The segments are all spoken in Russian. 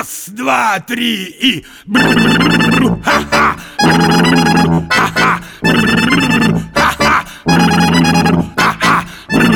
Раз, два, три и... Ха-ха! Ха-ха! Ха-ха! Ха-ха!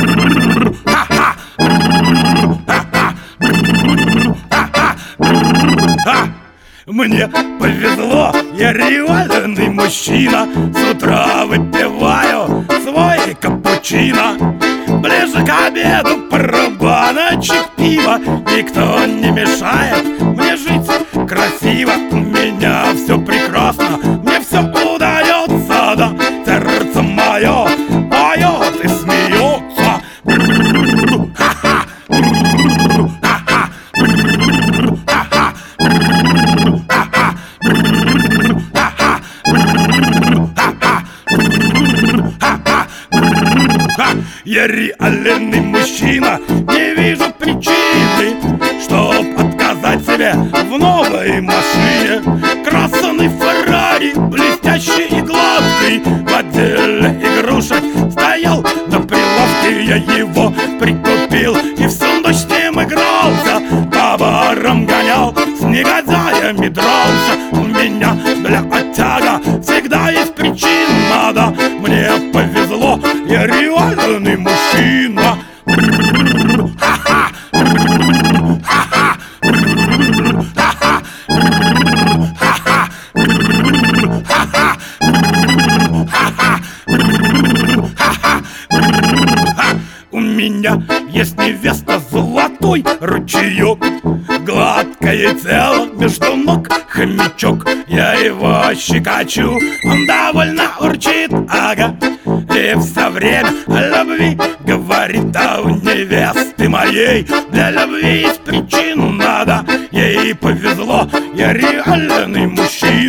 Ха-ха! Мне повезло, я реальный мужчина. С утра выпиваю свой капучино. Ближе к обеду пару баночек пива. Никто не мешает мне жить красиво. У меня все прекрасно, мне все удается, да. Сердце мое поет и смеется. Ха-ха! Ха-ха! Ха-ха! Я реальный мужчина, не вижу причины, чтоб отказать себе в новой машине. Красный Феррари, блестящий и гладкий, в отделе игрушек стоял на прилавке. Я его прикупил и всю ночь с ним игрался, по барам гонял, с негодяями дрался. У меня для оттяга всегда есть причина, да. Мне повезло, я реальный мужчина. Ха-ха! Ха-ха! Ха-ха! Ха-ха! Ха-ха! Ха-ха! Ха-ха! У меня есть невеста, золотой ручеек, гладкое тело, между ног хомячок. Я его щекочу, он довольно урчит, ага. И все время о любви говорит, а у невесты моей для любви есть причина, да. Ей повезло, я реальный мужчина.